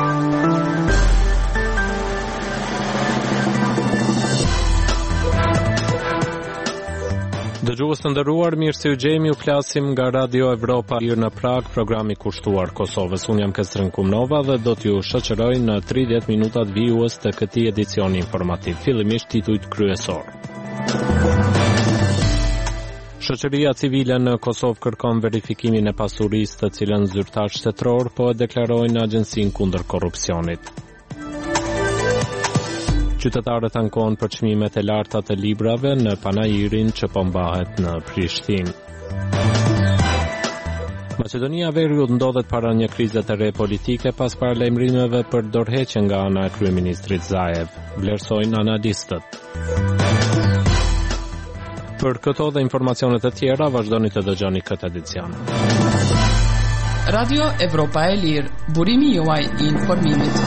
Dëgjues të nderuar, mirë se u gjejmë, ju flasim nga Radio Evropa në Prag, programi kushtuar Kosovës. Unë jam Kestrin Kumnova dhe do t'ju shoqëroj në 30 minutat vijues të këtij edicioni informativ. Fillimisht titujt kryesor. Shoqëria civile në Kosovë kërkon verifikimin e pasurisë të cilën zyrtar shtetëror po e deklarojnë Agjencinë kundër korrupsionit. Qytetarët ankohen për çmimet e larta të librave në panajirin që po mbahet në Prishtinë. Maqedonia e Veriut ndodhet para një krize të re politike pas paralajmërimeve për dorëheqje nga ana e kryeministrit Zaev, vlerësojnë analistët. Për këto dhe informacionet e tjera, vazhdoni të dëgjoni këtë edicion. Radio Evropa e Lirë, burimi juaj I informimit.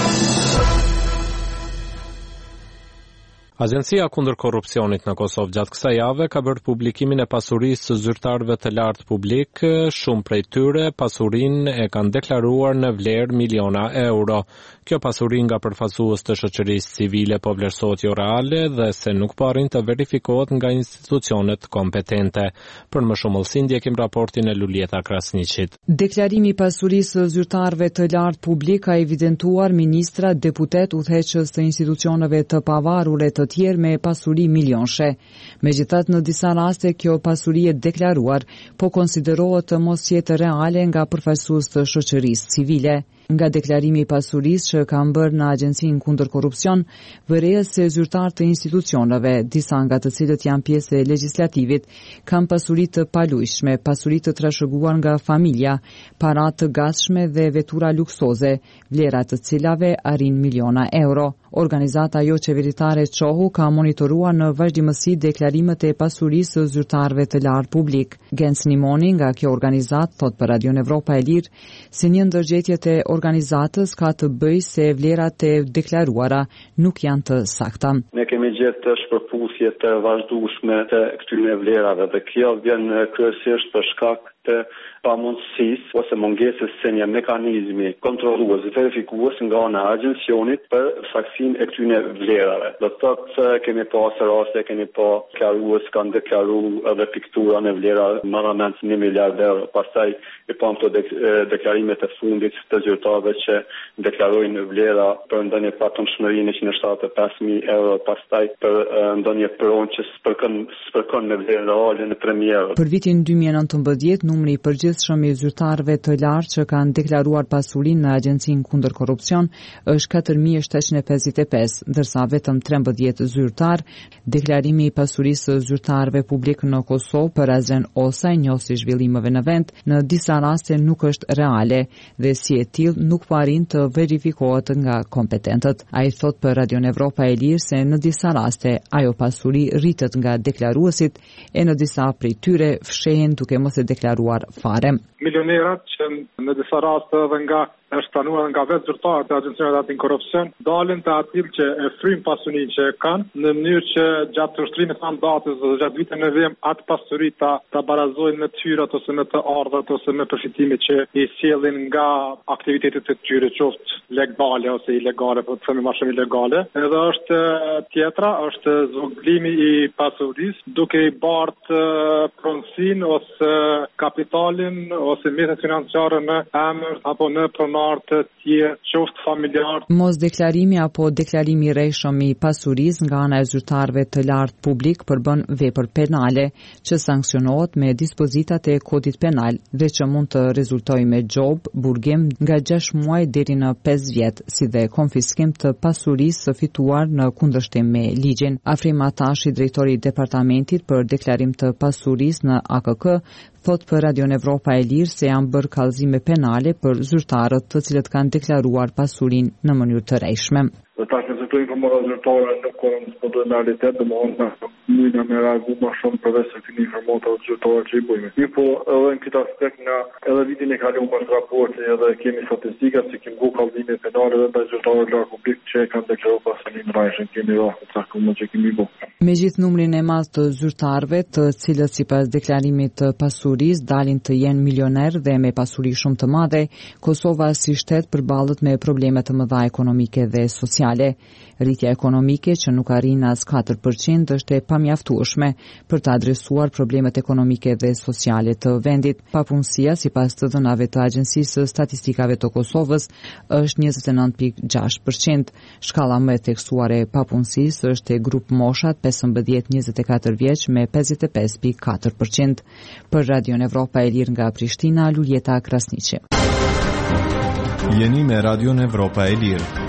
Agjencia kundër korrupsionit në Kosovë gjatë kësaj jave ka bërë publikimin e pasurisë së zyrtarëve të lartë publik. Shumë prej tyre pasurinë e kanë deklaruar në vlerë miliona euro. Kjo pasuri nga përfaqësues të shoqërisë civile po vlerësohet jo reale dhe se nuk po arrin të verifikohet nga institucionet kompetente. Për më shumë ullësi ndjekim raportin e Lulieta Krasniqit. Deklarimi I pasurisë së zyrtarëve të lartë publik ka evidentuar ministra, deputet, udhëheqës të institucioneve të pavarura të tjerë me pasuri milionshë. Megjithatë, në disa raste kjo pasuri e deklaruar po konsiderohet të mos jetë reale nga përfaqësues të shoqërisë civile. Nga deklarimi I pasurisë që kanë bërë në Agjencinë kundër korrupsion, vërehet se zyrtarë të institucioneve, disa nga të cilët janë pjesë e legjislativit, kanë pasuri të palujshme, pasuri të trashëguar nga familja, para të gatshme dhe vetura luksoze, vlera të cilave arrin miliona euro. Organizata jo qeveritare Çohu ka monitoruar në vazhdimësi deklarimet e pasurisë së zyrtarëve të lartë publik. Gens Nimoni nga kjo organizat thot për Radio Evropa e Lirë se një ndër gjetjet e organizatës ka të bëjë se vlerat e deklaruara nuk janë të sakta. Ne kemi gjetë shpërpusje të vazhdueshme të këtyre vlerave dhe kjo vjen kryesisht për shkak të pamundësisë ose mungesës së një mekanizmi kontrollues, verifikues nga ana e agjencionit për saksinë e këtyre vlerave. Do të thotë se kemi pasur raste, kemi pa deklarues kanë deklaruar edhe piktura në vlera marrëmend 1 miliard euro. Pastaj I pam të deklarimet e fundit të zyrtarëve që deklarojnë vlera për ndonjë patentshmëri 175.000 euro, pastaj për ndonjë pronë që s'përkon me vlerë reale në 3.000 euro. Për vitin 2019, numri I përgjithshëm I zyrtarëve të lartë që kanë deklaruar pasurinë në Agjencinë kundër korrupsion është 4755, ndërsa vetëm 13 zyrtar. Deklarimi I pasurisë së zyrtarëve publik në Kosovë për Azren Osaj, njohësi zhvillimeve në vend, në disa raste nuk është reale dhe si e tillë nuk po arrin të verifikohet nga kompetentët. Ai thot për Radio Evropa e Lirë se në disa raste ajo pasuri rritet nga deklaruesit e në disa prej tyre fshehen duke mos e deklaruar fare. Milionerat që në disa raste edhe nga është pranuar nga vetë zyrtarët e Agjencisë Antikorrupsion, dalin të atil që e frym pasurinë që e kanë, në mënyrë që gjatë ushtrimit të mandatës dhe gjatë viteve në vim atë pasuri ta barazojnë me tyrat ose me të ardhat ose me përfitimet që I sjellin nga aktivitetet e tyre, qoftë legale ose ilegale, po të themi më shumë ilegale. Edhe është tjetra, është zvoglimi I pasurisë duke I bartë pronësinë ose kapitalin ose mjetet financiare në emër apo në pronar të tjerë, qoftë familjar. Mos deklarimi apo deklarimi I rreshëm I pasurisë nga ana e zyrtarëve të lartë publik përbën vepër penale që sanksionohet me dispozitat e kodit penal dhe që mund të rezultojë me gjobë, burgim nga 6 muaj deri në 5 vjet, si dhe konfiskim të pasurisë së fituar në kundërshtim me ligjin. Afrim Atashi, drejtori I departamentit për deklarim të pasurisë në AKK, thot për Radio Evropa e Lirë se janë bërë kallëzime penale për zyrtarët të cilët kanë deklaruar pasurinë në mënyrë të rreshme. Do të këto informata zyrtare nuk korrespondohen me realitet, domethënë mundna me reagu më shumë përveç se këtyre informata zyrtare që i bëjmë. Po edhe në këtë aspekt na edhe vitin e kaluar pas raporti edhe kemi statistikat se kemi bërë kallëzime penale edhe ndaj zyrtarëve të lartë publik që kanë deklaruar pasurinë rrajshën kemi rrafë caktuar që kemi bërë. Me gjithë numrin e madh të zyrtarëve, të cilët sipas deklarimit të pasurisë dalin të jenë milioner dhe me pasuri shumë të madhe, Kosova si shtet përballet me probleme të mëdha ekonomike dhe sociale. Rritja ekonomike që nuk arrin as 4% është e pamjaftueshme për të adresuar problemet ekonomike dhe sociale të vendit. Papunësia, sipas të dhënave të Agjencisë së Statistikave të Kosovës, është 29.6%. Shkalla më e theksuar e papunësisë është e grup moshat 15-24 vjeç me 55.4%. Për Radion Evropa e Lirë nga Prishtina, Luljeta Krasniqi. Jeni me Radion Evropa e Lirë.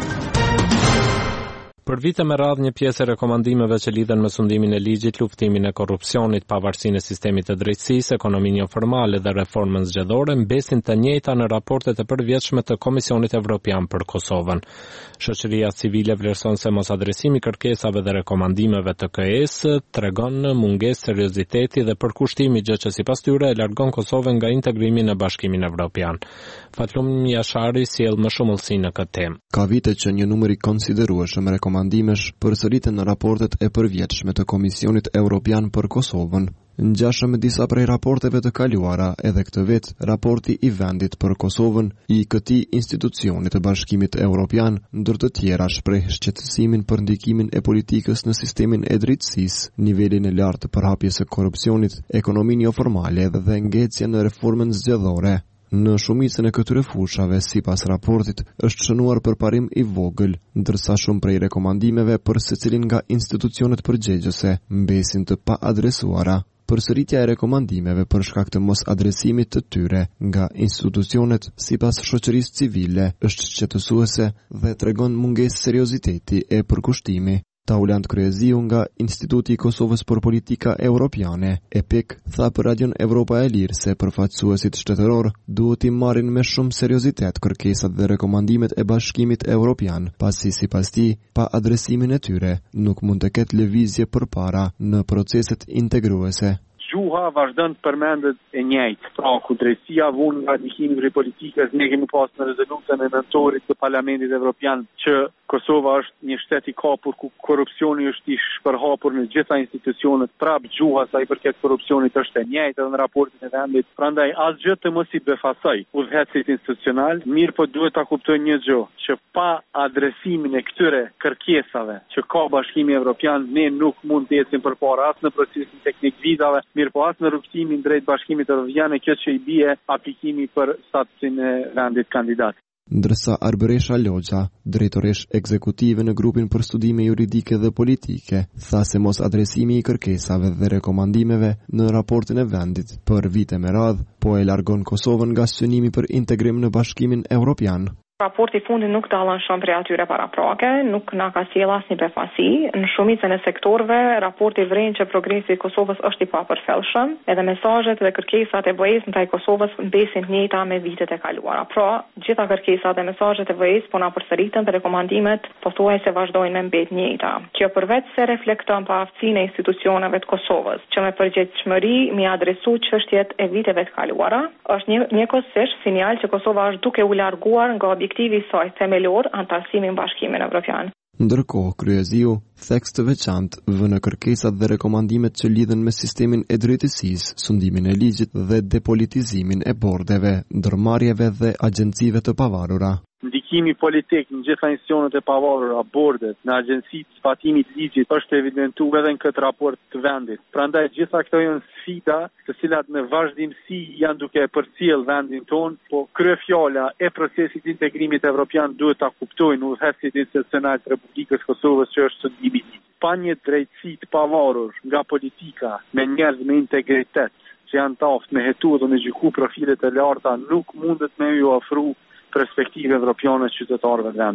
Për vite me radhë një pjesë e rekomandimeve që lidhen me sundimin e ligjit, luftimin e korrupsionit, pavarësinë e sistemit të drejtësisë, ekonominë jo formale dhe reformën zgjedhore mbesin të njëjta në raportet e përvjetshme të Komisionit Evropian për Kosovën. Shoqëria civile vlerëson se mosadresimi i kërkesave dhe rekomandimeve të KE-s tregon mungesë serioziteti dhe përkushtimi, gjë që sipas tyre e largon Kosovën nga integrimi në Bashkimin Evropian. Fatlum Jashari sjell më shumë ullësi në këtë temë. Ka vite që një numër i konsiderueshëm rekomandimesh përsëriten në raportet e përvjetshme të Komisionit Evropian për Kosovën. Ngjashëm me disa prej raporteve të kaluara, edhe këtë vit, raporti i vendit për Kosovën i këtij institucioni të Bashkimit Evropian, ndër të tjera shpreh shqetësimin për ndikimin e politikës në sistemin e drejtësisë, nivelin e lartë të përhapjes së korrupsionit, ekonominë jo formale dhe ngecjen në reformën zgjedhore. Në shumicën e këtyre fushave, sipas raportit, është shënuar përparim i vogël, ndërsa shumë prej rekomandimeve për secilin nga institucionet përgjegjëse mbesin të pa adresuara. Përsëritja e rekomandimeve për shkak të mos adresimit të tyre nga institucionet sipas shoqërisë civile është shqetësuese dhe tregon mungesë serioziteti e përkushtimi. Taulant Kryeziu nga Instituti i Kosovës për Politika Europiane, EPIK, tha për Radion Evropa e Lirë se përfaqësuesit shtetëror duhet i marrin me shumë seriozitet kërkesat dhe rekomandimet e Bashkimit Evropian, pasi sipas tij, pa adresimin e tyre, nuk mund të ketë lëvizje përpara në proceset integruese. Gjuha vazhdon të përmendet e njëjtë. Pra, ku drejtësia vun nga ndikimi i politikës, ne kemi pas në rezolutën e mentorit të Parlamentit Evropian që Kosova është një shtet i kapur ku korrupsioni është i shpërhapur në gjitha institucionet. Prap gjuha sa i përket korrupsionit është e njëjtë edhe në raportin e vendit. Prandaj asgjë të mos i befasoj udhëhecit institucional, mirë po duhet ta kuptojnë një gjë, që pa adresimin e këtyre kërkesave që ka Bashkimi Evropian, ne nuk mund të ecim përpara as në procesin teknik vizave, mirë po as në rrugtimin drejt Bashkimit Evropian, kjo që i bie aplikimi për statusin e vendit kandidat. Ndërsa Arberesha Logja, drejtoresh ekzekutive në grupin për studime juridike dhe politike, tha se mos adresimi i kërkesave dhe rekomandimeve në raportin e vendit për vite me radhë, po e largon Kosovën nga synimi për integrim në Bashkimin Evropian. Raporti i fundit nuk dallon shumë prej atyre paraprake, nuk na ka sjell asnjë befasi. Në shumicën e sektorëve, raporti vren që progresi i Kosovës është i papërfillshëm, edhe mesazhet dhe kërkesat e BE-s ndaj Kosovës mbesin të njëjta me vitet e kaluara. Pra, gjitha kërkesat dhe mesazhet e BE-s po na përsëritën dhe rekomandimet pothuajse vazhdojnë me mbet njëjta. Kjo përveç se reflekton pa aftësinë e institucioneve të Kosovës, që me përgjegjësi mi adresu çështjet e viteve të kaluara, është njëkohësisht sinjal që Kosova është duke u larguar nga objektivi i saj themelor antarësimi në Bashkimin Evropian. Ndërkohë, Kryeziu theks të veçantë vë në kërkesat dhe rekomandimet që lidhen me sistemin e drejtësisë, sundimin e ligjit dhe depolitizimin e bordeve, ndërmarrjeve dhe agjencive të pavarura. Ndikimi politik në gjitha institucionet e pavarura, bordet, në agjencitë zbatimit ligjit është evidentuar edhe në këtë raport të vendit. Prandaj gjitha këto janë sfida të cilat në vazhdimsi janë duke përcjell vendin ton, po kryefjala e procesit të integrimit evropian duhet ta kuptojnë udhëhecit institucional të Republikës Kosovës që është sundimi i ligjit. Pa një drejtësi të pavarur nga politika me njerëz me integritet që janë të aftë me hetu dhe me gjyku profilet e larta, nuk mundet me ju ofru perspektive evropiane qytetarëve të vendit.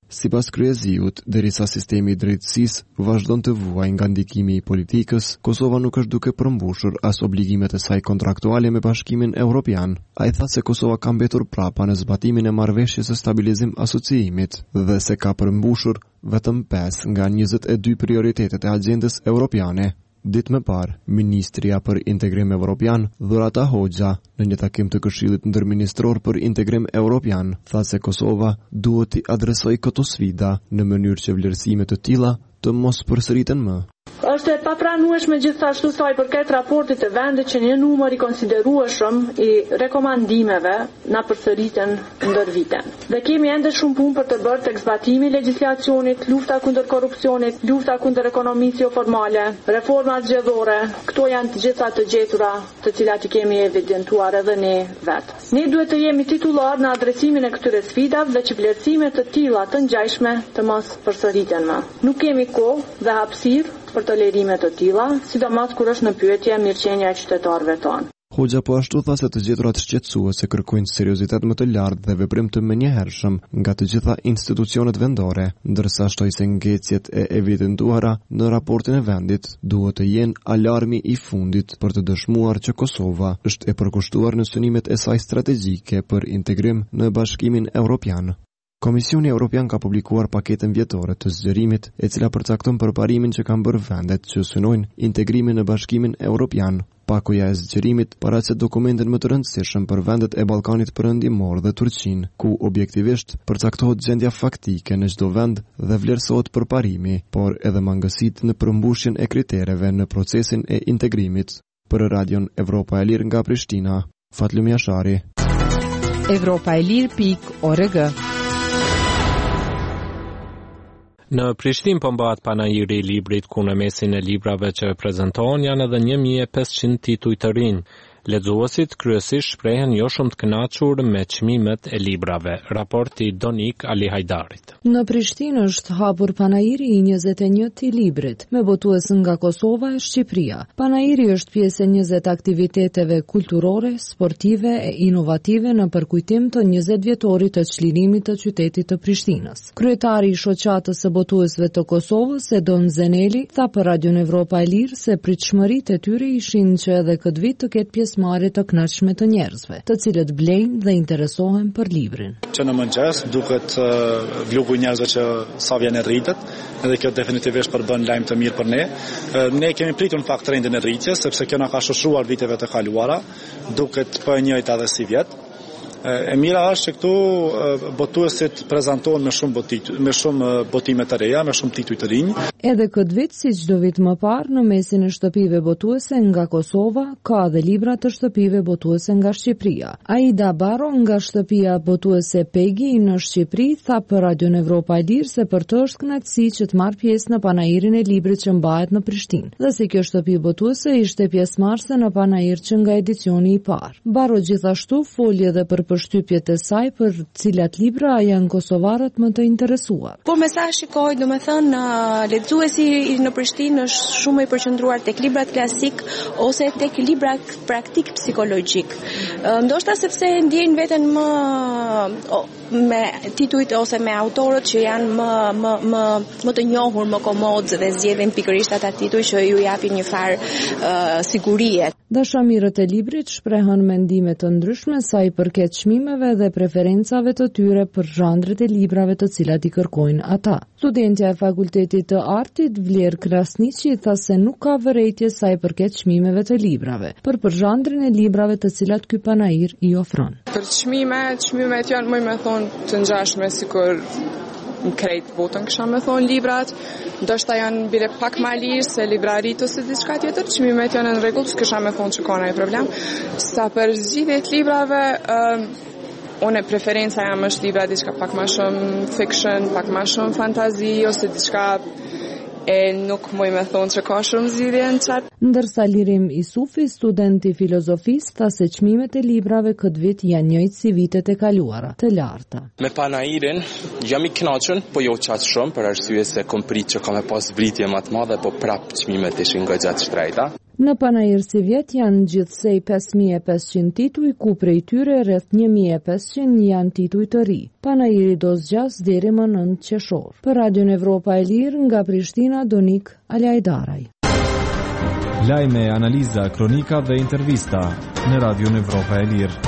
Sipas kryeziut, derisa sistemi i drejtësisë vazhdon të vuajë nga ndikimi i politikës, Kosova nuk është duke përmbushur as obligimet e saj kontraktuale me Bashkimin Evropian. Ai tha se Kosova ka mbetur prapa në zbatimin e marrëveshjes së stabilizim asociimit dhe se ka përmbushur vetëm 5 nga 22 prioritetet e agjendës europiane. Ditë më parë, Ministria për Integrim Evropian, Dhurata Hoxha, në një takim të Këshillit Ndërministror për Integrim Evropian, tha se Kosova duhet të adresojë këto sfida në mënyrë që vlerësime të tilla të mos përsëriten më. Është e papranueshme gjithashtu sa i përket raportit të vendit që një numër i konsiderueshëm i rekomandimeve na përsëriten ndër vite. Dhe kemi ende shumë punë për të bërë tek zbatimi i legjislacionit, lufta kundër korrupsionit, lufta kundër ekonomisë jo formale, reforma zgjedhore. Këto janë të gjitha të gjetura, të cilat i kemi evidentuar edhe ne vetë. Ne duhet të jemi titullar në adresimin e këtyre sfidave dhe që vlerësime të tilla të ngjashme të mos përsëriten më. Nuk kemi kohë dhe hapësirë për tolerime të tilla, sidomos kur është në pyetje mirëqenia e qytetarëve tonë. Hoxha po ashtu tha se të gjeturat shqetësuese kërkojnë seriozitet më të lartë dhe veprim të menjëhershëm nga të gjitha institucionet vendore, ndërsa shtoi se ngecjet e evidentuara në raportin e vendit duhet të jenë alarmi i fundit për të dëshmuar që Kosova është e përkushtuar në synimet e saj strategjike për integrim në Bashkimin Evropian. Komisioni Evropian ka publikuar paketën vjetore të zgjerimit, e cila përcakton përparimin që kanë bërë vendet që synojnë integrimin në Bashkimin Evropian. Pakoja e zgjerimit paraqet dokumentin më të rëndësishëm për vendet e Ballkanit Perëndimor dhe Turqinë, ku objektivisht përcaktohet gjendja faktike në çdo vend dhe vlerësohet përparimi, por edhe mangësitë në përmbushjen e kritereve në procesin e integrimit. Për Radion Evropa e Lirë nga Prishtina, Fatlum Jashari. Evropaelir.org. Në Prishtinë po mbahet panajiri i librit ku në mesin e librave që prezantohen janë edhe 1500 tituj të rinj. Lexuesit kryesisht shprehen jo shumë të kënaqur me çmimet e librave. Raporti Donik Ali Hajdarit. Në Prishtinë është hapur panajiri i 21 i librit, me botues nga Kosova e Shqipëria. Panajiri është pjesë e 20 aktiviteteve kulturore, sportive e inovative në përkujtim të 20 vjetorit të çlirimit të qytetit të Prishtinës. Kryetari i shoqatës së botuesve të Kosovës, Edon Zeneli, tha për Radion Evropa e Lirë se pritshmëritë e tyre ishin që edhe këtë vit të ketë pjesëmarrje të kënaqshme të njerëzve, të cilët blejnë dhe interesohen për librin. Që në mëngjes duket grupi i njerëzve që sa vjen e rritet, edhe kjo definitivisht përbën lajm të mirë për ne. Ne kemi pritur në fakt trendin e rritjes, sepse kjo na ka shoshruar viteve të kaluara, duket po e njëjta edhe si vjet. E mira është që këtu botuesit prezantohen me shumë botime të reja, me shumë tituj të rinj. Edhe këtë vit, si çdo vit më parë, në mesin e shtëpive botuese nga Kosova, ka dhe libra të shtëpive botuese nga Shqipëria. Aida Baro nga shtëpia botuese Pegi në Shqipëri tha për Radion Evropa e Lirë se për të është kënaqësi që të marrë pjesë në panairin e librit që mbahet në Prishtinë, dhe se kjo shtëpi botuese ishte pjesëmarrëse në panair që nga edicioni i parë. Baro gjithashtu foli edhe për përshtypjet e saj për cilat libra janë kosovarët më të interesuar. Por me sa shikoj, domethënë lexuesi në Prishtinë është shumë i përqendruar tek librat klasik ose tek libra praktik psikologjik. Ndoshta sepse ndjejnë veten më me titujt ose me autorët që janë më të njohur, më komod dhe zgjedhin pikërisht ata tituj që ju japin një farë sigurie. Dashamirët e librit shprehën mendime të ndryshme sa i përket çmimeve dhe preferencave të tyre për zhandret e librave të cilat i kërkojnë ata. Studentja e Fakultetit të Artit Vler Krasniqi tha se nuk ka vërejtje sa i përket çmimeve të librave, për zhandrin e librave të cilat ky panair i ofron. Për çmimet janë më thonë të ngjashme sikur në krejt botën kisha me thonë librat, ndoshta janë bile pak ma lirë se librarit ose diçka tjetër, çmimet janë në rregull, s'kisha me thonë që ka ndonjë problem. Sa për zgjidhjet librave, unë preferenca jam është libra diçka pak ma shumë fiction, pak ma shumë fantazi ose diçka e nuk muj me thonë që ka shumë zgjidhje në qatë. Ndërsa Lirim Isufi, student i filozofisë, tha se çmimet e librave këtë vit janë njëjtë si vitet e kaluara, të larta. Me panairin jam i kënaqur, po jo qatë shumë, për arsye se kom prit që ka me pas vritje më të madhe, po prap çmimet ishin goxha të shtrejta. Në panajër si vjet janë gjithsej 5.500 tituj, ku prej tyre rreth 1.500 janë tituj të ri. Panajëri do zgjas deri më 9 qershor. Për Radion Evropa e Lirë nga Prishtina, Donik Alajdaraj. Lajme, analiza, kronika dhe intervista në Radion Evropa e Lirë.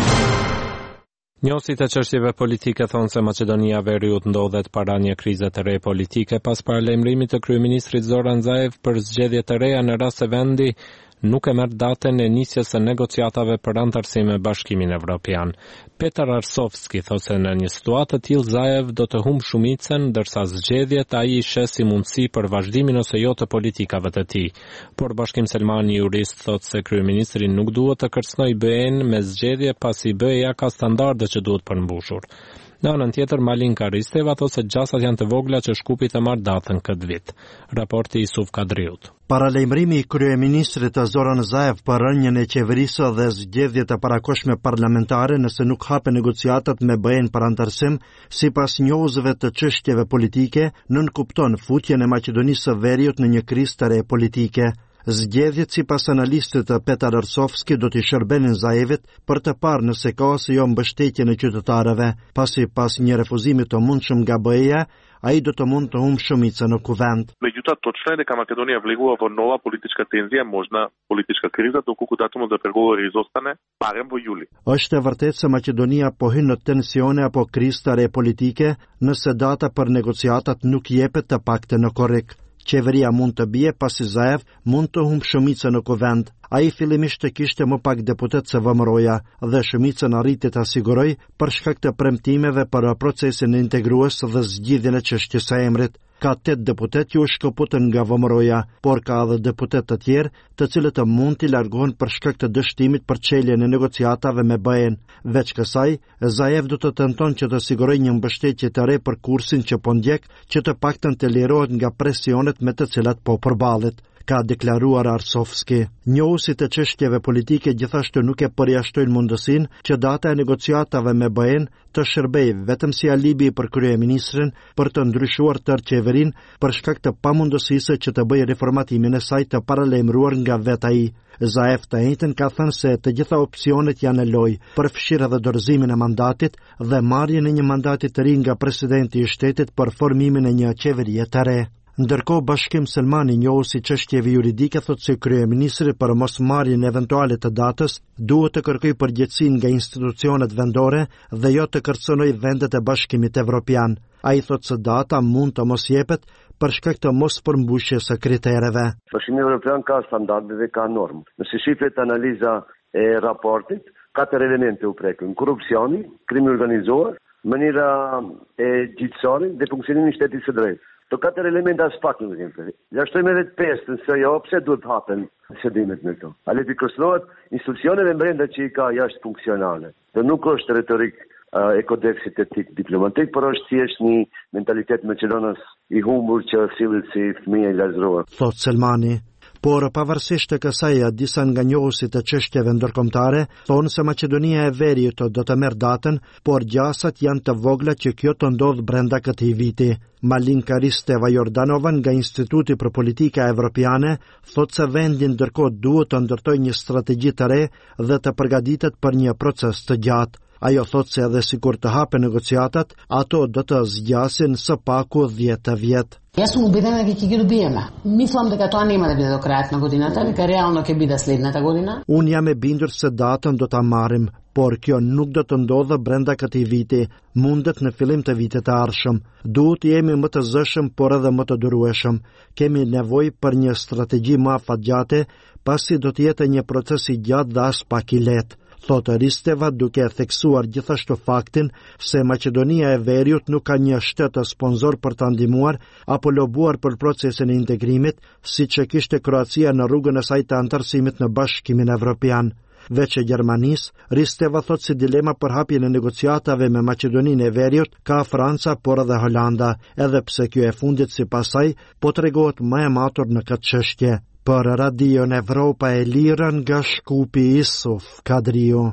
Njësit e çështjeve politike thonë se Maqedonia e Veriut ndodhet para një krize të re politike pas paralajmërimit të kryeministrit Zoran Zaev për zgjedhje të reja në rast se vendi nuk e merr datën e nisjes së negociatave për antarësim me Bashkimin Evropian. Petar Arsovski thotë se në një situatë të tillë Zaev do të humbë shumicën, ndërsa zgjedhjet ai i sheh si mundësi për vazhdimin ose jo të politikave të tij. Por Bashkim Selmani, jurist, thotë se kryeministri nuk duhet të kërcënojë BE-n me zgjedhje pasi BE-ja ka standarde që duhet përmbushur. Në anën tjetër, Malinka Risteva thotë se gjasat janë të vogla që Shkupi të marrë datën këtë vit. Raporti i Yusuf Kadriut. Paralajmërimi i kryeministrit Zoran Zaev për rënien e qeverisë dhe zgjedhjet e parakohshme parlamentare nëse nuk hapen negociatat me BE-n për antarësim, sipas njohësve të çështjeve politike, nënkupton futjen e Maqedonisë së Veriut në një krizë të re politike. Zgjedhjet sipas analistit Petar Arsovski do t'i shërbenin Zaevit për të parë nëse ka ose jo mbështetje në qytetarëve, pasi pas një refuzimi të mundshëm nga BE-ja, ai do të mund të humbë shumicën në kuvend. Međutim, točno je дека Македонија влегува во нова политичка тензија, можна политичка криза, доколку датумот за преговори изостане барем во јули. Është e vërtetë se Maqedonia po hyn në tensione apo krizë të re politike nëse data për negociatat nuk jepet të paktën në korrik. Qeveria mund të bie pasi Zaev mund të humbë shumicën në kuvend. Ai fillimisht të kishte më pak deputet se vëmëroja dhe shumicën arriti të siguroj për shkak të premtimeve për procesin integrues dhe zgjidhjen e çështjes së emrit. Ka 8 deputet që u shkëputën nga vëmëroja, por ka edhe deputet të tjerë të cilët mund t'i largohen për shkak të dështimit për çeljen e negociatave me BE-n. Veç kësaj, Zaev do të tenton që të sigurojë një mbështetje të re për kursin që po ndjek, që të paktën të lirohet nga presionet me të cilat po përballet, ka deklaruar Arsovski. Njohusit e çështjeve politike gjithashtu nuk e përjashtojnë mundësinë që data e negociatave me BE-n të shërbejë vetëm si alibi për kryeministrin për të ndryshuar tërë qeverinë për shkak të pamundësisë që të bëjë reformatimin e saj të paralajmëruar nga vetë ai. Zaev të njëjtën ka thënë se të gjitha opsionet janë në lojë, përfshirë edhe dorëzimin e mandatit dhe marrjen e një mandati të ri nga presidenti i shtetit për formimin e një qeverie të re. Ndërkohë, Bashkim Selmani, njohuesi çështjeve juridike, thotë se kryeministri për mosmarrjen eventuale të datës duhet të kërkojë përgjegjësinë nga institucionet vendore dhe jo të kërcënojë vendet e Bashkimit Evropian. Ai thotë se data mund të mos jepet për shkak të mos përmbushjes së kritereve. Bashkimi Evropian ka standarde dhe ka normë. Nëse shifet analiza e raportit, 4 elemente u prekën: korrupsioni, krimi organizuar, mënyra e gjyqësore dhe funksionimi i shtetit së drejtë. Të 4 elementa as pak nuk janë. Ja shtojmë edhe të 5 se jo pse duhet të hapen shëdimet me këto. A le të kërcënohet institucioneve brenda që i ka jashtë funksionale. Dhe nuk është retorik e kodeksit etik diplomatik, por është thjesht një mentalitet maqedonës i humbur që sillet si fëmijë i lazëruar. Thot Selmani. Por pavarësisht të kësaj, disa nga njohusit të çështjeve ndërkombëtare thonë se Maqedonia e Veriut do të merr datën, por gjasat janë të vogla që kjo të ndodh brenda këtij viti. Malinka Risteva Jordanova nga Instituti për Politika Evropiane thotë se vendi ndërkohë duhet të ndërtojë një strategji të re dhe të përgatitet për një proces të gjatë. Ajo thotë se edhe sikur të hapen negociatat, ato do të zgjasin së paku 10 vjet. Ja sam ubedena da ќе ги добиеме. Мислам дека тоа нема да биде до крајот на годината, дека реално ќе биде следната година. Unë jam e bindur se datën do ta marrim, por kjo nuk do të ndodhë brenda këtij viti, mundet në fillim të vitit të ardhshëm. Duhet të jemi më të zëshëm, por edhe më të durueshëm. Kemi nevojë për një strategji më afatgjate, pasi do të jetë një proces i gjatë dhe as pak i lehtë. Thotë Risteva, duke theksuar gjithashtu faktin se Maqedonia e Veriut nuk ka një shtet sponsor për ta ndihmuar apo lobuar për procesin e integrimit, siç e kishte Kroacia në rrugën e saj të antarësimit në Bashkimin Evropian. Veç e Gjermanisë, Risteva thotë si dilema për hapjen e negociatave me Maqedoninë e Veriut ka Franca, por edhe Holanda, edhe pse kjo e fundit sipas saj po tregohet më e matur në këtë çështje. Për Radion Evropa e Lirë nga Shkupi, Yusuf Kadriu.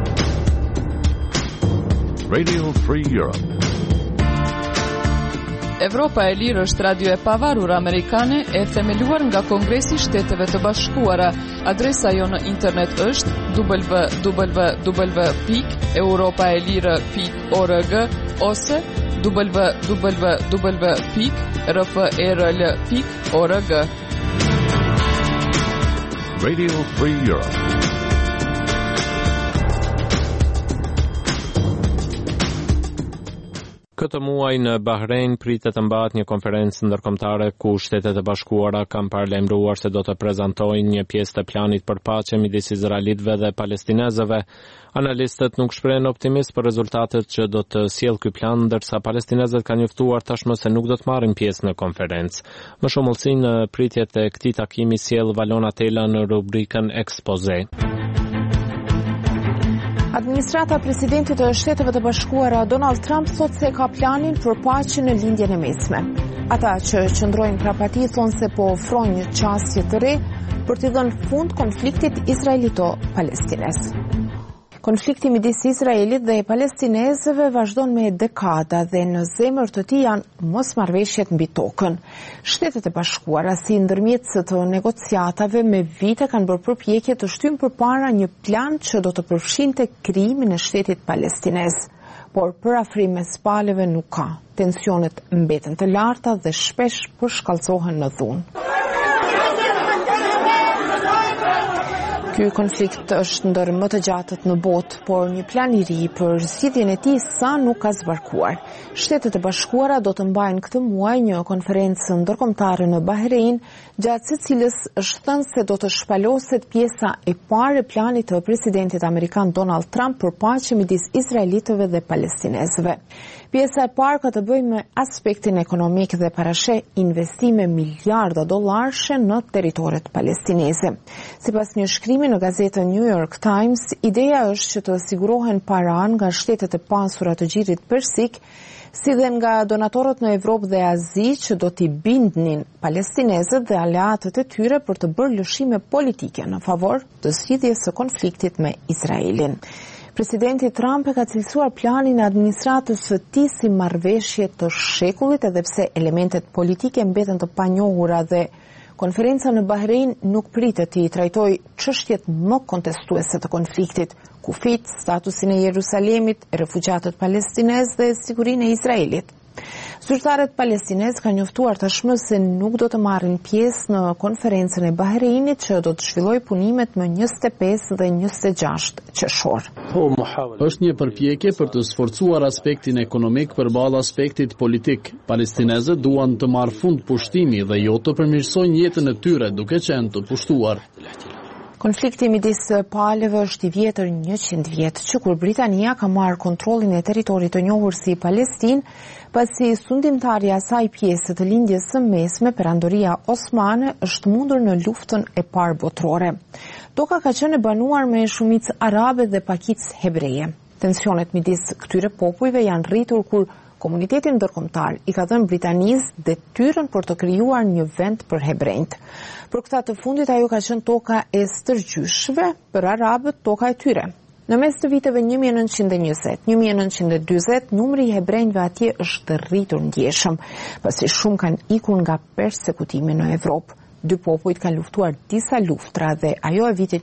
Radio Free Europe. Evropa e Lirë është radio e pavarur amerikane e themeluar nga Kongresi i Shteteve të Bashkuara. Adresa jo në internet është www.europaelire.org ose www.rprl.org. Radio Free Europe. Këtë muaj në Bahrein pritet të mbahet një konferencë ndërkombëtare ku Shtetet e Bashkuara kanë paralajmëruar se do të prezantojnë një pjesë të planit për paqe midis izraelitëve dhe palestinezëve. Analistët nuk shprehen optimist për rezultatet që do të sjellë ky plan, ndërsa palestinezët kanë njoftuar tashmë se nuk do të marrin pjesë në konferencë. Më shumë ullësi në pritjet e këtij takimi sjell Valona Tela në rubrikën Expose. Administrata presidentit të Shteteve të Bashkuara Donald Trump thot se ka planin për paqe në lindjen e mesme. Ata që qëndrojnë prapo atij thonë se po ofrojnë një çastje të re për të dhënë fund konfliktit izraelito-palestinez. Konflikti midis Izraelit dhe palestinezëve vazhdon me dekada dhe në zemër të tij janë mosmarrëveshjet mbi tokën. Shtetet e Bashkuara si ndërmjetëse të negociatave me vite kanë bërë përpjekje të shtyjnë përpara një plan që do të përfshinte krijimin e shtetit palestinez. Por parafrim mes palëve nuk ka. Tensionet mbeten të larta dhe shpesh përshkallësohen në dhunë. Ky konflikt është ndër më të gjatët në botë, por një plan i ri për zgjidhjen e tij sa nuk ka zbarkuar. Shtetet e Bashkuara do të mbajnë këtë muaj një konferencë ndërkombëtare në Bahrein, gjatë së cilës është thënë se do të shpaloset pjesa e parë e planit të presidentit amerikan Donald Trump për paqe midis izraelitëve dhe palestinezëve. Pjesa e parë ka të bëjë me aspektin ekonomik dhe parasheh investime miliarda dollarësh në territoret palestineze. Sipas një shkrimi në gazetën New York Times, ideja është që të sigurohen para nga shtetet e pasura të Gjirit Persik, si dhe nga donatorët në Evropë dhe Azi që do t'i bindnin palestinezët dhe aleatët e tyre për të bërë lëshime politike në favor të zgjidhjes së konfliktit me Izraelin. Presidenti Trump e ka cilësuar planin e administratës së tij si marrëveshje të shekullit, edhe pse elementet politike mbeten të panjohura dhe konferenca në Bahrein nuk pritet të trajtojë çështjet më kontestuese të konfliktit, kufit, statusin e Jerusalemit, refugjatët palestinezë dhe sigurinë e Izraelit. Zyrtarët palestinezë kanë njoftuar tashmë se nuk do të marrin pjesë në konferencën e Bahreinit që do të zhvillojë punimet më 25 dhe 26 qershor. Është një përpjekje për të sforcuar aspektin ekonomik përballë aspektit politik. Palestinezët duan të marrë fund pushtimi dhe jo të përmirësojnë jetën e tyre duke qenë të pushtuar. Konflikti midis palëve është i vjetër 100 vjet, që kur Britania ka marrë kontrollin e territorit të njohur si Palestinë, pasi sundimtarja e saj pjesë të lindjes së mesme, perandoria osmane, është mundur në luftën e parë botërore. Toka ka qenë e banuar me shumicë arabe dhe pakicë hebreje. Tensionet midis këtyre popujve janë rritur kur komunitetin ndërkombëtar i ka dhënë Britanisë detyrën për të krijuar një vend për hebrejt. Për këtë të fundit ajo ka qenë toka e stërgjyshve, për arabët toka e tyre. Në mes të viteve 1920-1940, numri i hebrejve atje është rritur ndjeshëm, pasi shumë kanë ikur nga persekutimi në Evropë. Dy popujt kanë luftuar disa luftra dhe ajo e vitit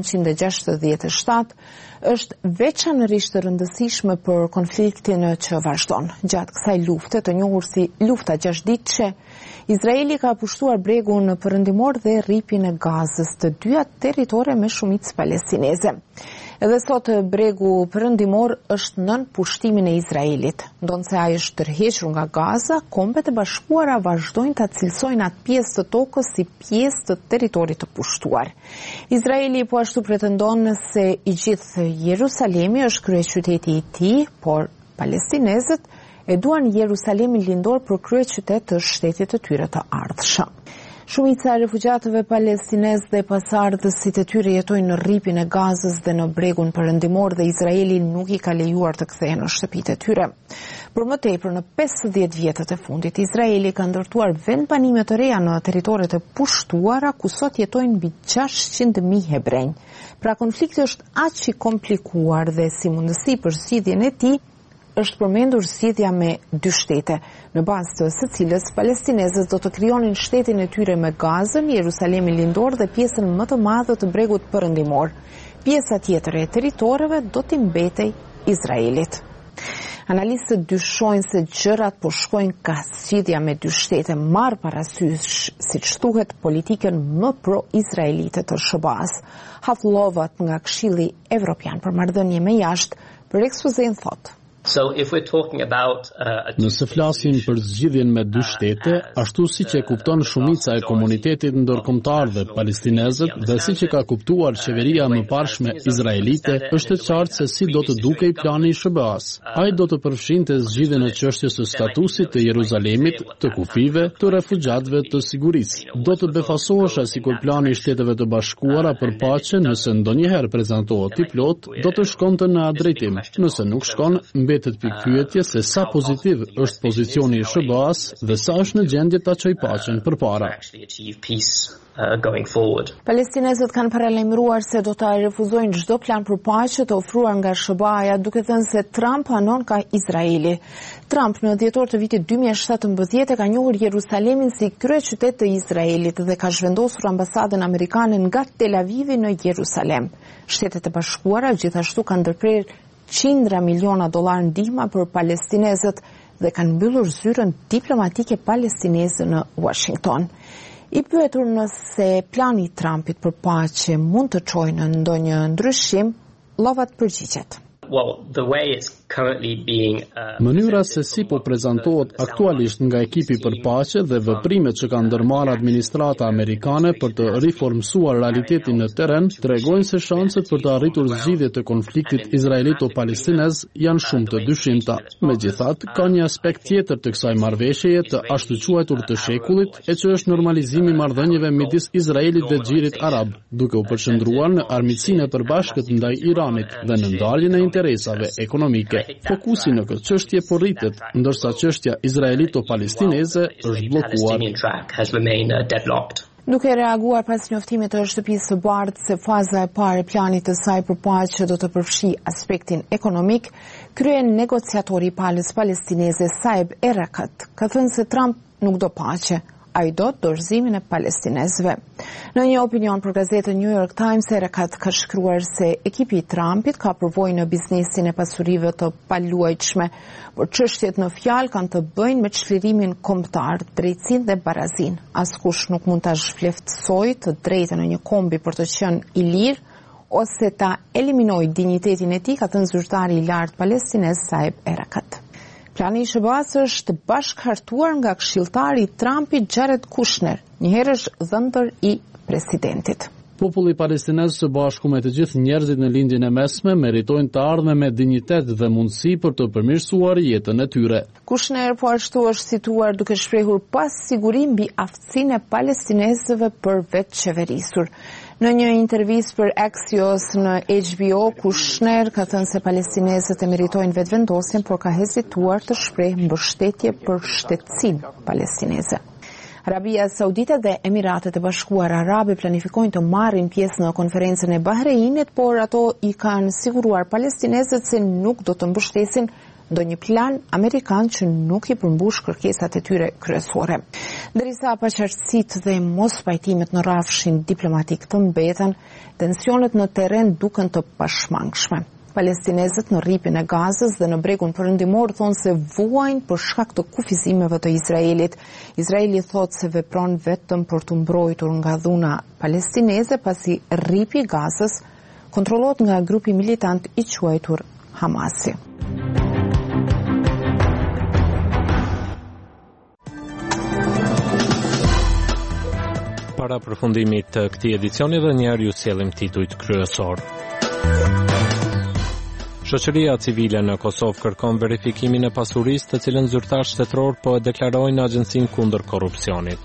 1967 është veçanërisht të rëndësishme për konfliktin që vazhdon. Gjatë kësaj lufte, të njohur si lufta 6 ditëshe, Izraeli ka pushtuar bregun perëndimor dhe rripin e Gazës, të dyja territore me shumicë palestineze. Edhe sot bregu perëndimor është nën pushtimin e Izraelit. Ndonse ai është tërhequr nga Gaza, Kombet e Bashkuara vazhdojnë ta cilësojnë atë pjesë të tokës si pjesë të territorit të pushtuar. Izraeli po ashtu pretendon se i gjithë Jerusalemi është kryeqyteti i tij, por palestinezët e duan Jerusalemin lindor për kryeqytet të shtetit të tyre të ardhshëm. Shumica e refugjatëve palestinezë dhe pasardhësit e tyre jetojnë në rripin e Gazës dhe në bregun perëndimor dhe Izraeli nuk i ka lejuar të kthehen në shtëpitë e tyre. Për më tepër në 50 vjetët e fundit, Izraeli ka ndërtuar vendbanime të reja në territoret e pushtuara ku sot jetojnë mbi 600.000 hebrej. Pra konflikti është aq i komplikuar dhe si mundësi për zgjidhjen e tij është përmendur zgjedhja me 2 shtete, në bazë të së cilës palestinezët do të krijonin shtetin e tyre me Gazën, Jerusalemin lindor dhe pjesën më të madhe të bregut perëndimor. Pjesa tjetër e territoreve do t'i mbetej Izraelit. Analistët dyshojnë se gjërat po shkojnë ka zgjidhja me 2 shtete, marrë parasysh, siç thuhet, politikën më pro-izraelite të SBA-s. Hafllovat nga Këshilli Evropian për marrëdhënie me jashtë për ekspozen thotë. Nëse flasim për zgjidhjen me 2 shtete, ashtu siç e kupton shumica e komunitetit ndërkombëtar dhe palestinezët dhe siç e ka kuptuar qeveria më parshme izraelite, është e qartë se si do të dukej plani i SBA-s. Ai do të përfshinte zgjidhjen e çështjes së statusit të Jeruzalemit, të kufive, të refugjatëve, të sigurisë. Do të befasohesha sikur plani i Shteteve të Bashkuara për paqe, nëse ndonjëherë prezantohet i plot, do të shkonte në atë drejtim. Nëse nuk shkon, mbetet pikpyetje se sa pozitiv është pozicioni i SBA-s dhe sa është në gjendje ta çojë paqen përpara. Palestinezët kanë paralajmëruar se do ta refuzojnë çdo plan për paqe të ofruar nga SBA-ja, duke thënë se Trump hanon ka Izraeli. Trump në dhjetor të vitit 2017 ka njohur Jerusalemin si kryeqytet të Izraelit dhe ka zhvendosur ambasadën amerikane nga Tel Avivi në Jerusalem. Shtetet e Bashkuara gjithashtu kanë ndërprerë $100 miliona ndihma për palestinezët dhe kanë mbyllur zyrën diplomatike palestineze në Washington. I pyetur nëse plani i Trumpit për paqe mund të çojë në ndonjë ndryshim, Lovat përgjigjet. Mënyra se si po prezantohet aktualisht nga ekipi për paqe dhe veprimet që ka ndërmarrë administrata amerikane për të riformsuar realitetin në terren tregojnë se shanset për të arritur zgjidhje të konfliktit izraelito-palestinez janë shumë të dyshimta. Megjithatë, ka një aspekt tjetër të kësaj marrëveshjeje të ashtu quajtur të shekullit, e që është normalizimi i marrëdhënieve midis Izraelit dhe xhirit arab, duke u përqendruar në armiqsinë e përbashkët ndaj Iranit dhe në ndarjen e interesave ekonomike. Fokusi në këtë çështje po rritet, ndërsa çështja izraelito-palestineze është bllokuar. Duke reaguar pas njoftimit të Shtëpisë së Bardhë se faza e parë e planit të saj për paqe do të përfshi aspektin ekonomik, krye negociatori i palës palestineze Saeb Erekat ka thënë se Trump nuk do paqe, ai do dorëzimin e palestinezëve. Në një opinion për gazetën New York Times, Erekat ka shkruar se ekipi i Trumpit ka përvojë në biznesin e pasurive të paluajtshme, por çështjet në fjalë kanë të bëjnë me çlirimin kombëtar, drejtësinë dhe barazinë. Askush nuk mund ta zhvleftësojë të drejtën e një kombi për të qenë i lirë ose ta eliminojë dinjitetin e tij, ka thënë zyrtari i lartë palestinez Saeb Erekat. Plani i SBA-s është bashkëhartuar nga këshilltari i Trumpit Jared Kushner, njëherësh dhëndër i presidentit. Populli palestinez së bashku me të gjithë njerëzit në lindjen e mesme meritojnë të ardhmen me dinjitet dhe mundësi për të përmirësuar jetën e tyre. Kushner po ashtu është situar duke shprehur pasigurim mbi aftësinë e palestinezëve për vetëqeverisur. Në një intervistë për Axios në HBO, Kushner ka thënë se palestinezët e meritojnë vetëvendosjen, por ka hezituar të shprehë mbështetje për shtetësinë palestineze. Arabia Saudite dhe Emiratet e Bashkuara Arabe planifikojnë të marrin pjesë në konferencën e Bahreinit, por ato i kanë siguruar palestinezët se nuk do të mbështesin ndonjë plan amerikan që nuk i përmbush kërkesat e tyre kryesore. Derisa paqartësitë dhe mos pajtimet në rrafshin diplomatik të mbeten, tensionet në terren duken të pashmangshme. Palestinezët në rripin e Gazës dhe në bregun perëndimor thonë se vuajnë për shkak të kufizimeve të Izraelit. Izraeli thotë se vepron vetëm për të mbrojtur nga dhuna palestineze, pasi rripi i Gazës kontrollohet nga grupi militant i quajtur Hamasi. Para përfundimit të këtij edicioni dhe njerë ju sjellim titujt kryesor. Shoqëria civile në Kosovë kërkon verifikimin e pasurisë të cilën zyrtar shtetëror po e deklarojnë Agjencinë kundër korrupsionit.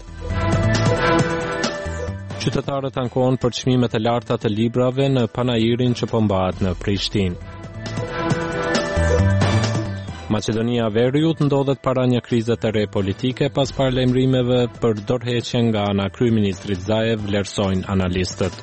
Qytetarët ankohen për çmimet e larta të librave në panajirin që po mbahet në Prishtinë. Maqedonia Veriut ndodhet para një krize të re politike pas paralajmërimeve për dorëheqje nga ana kryeministrit Zaev, vlerësojnë analistët.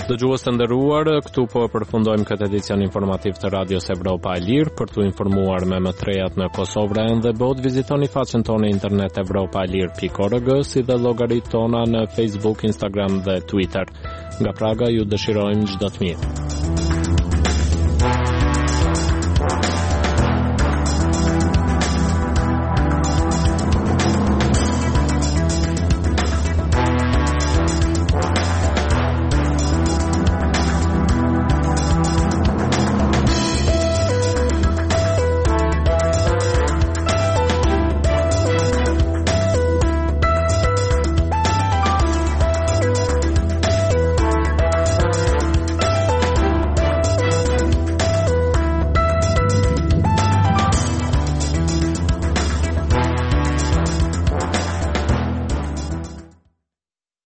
Dëgjues të nderuar, këtu po përfundojmë këtë edicion informativ të Radios Evropa e Lirë. Për t'u informuar me më trejat në Kosovë dhe botë, vizitoni faqen tonë internet europaelir.org, si dhe llogaritë tona në Facebook, Instagram dhe Twitter. Nga Praga ju dëshirojmë çdo të mirë.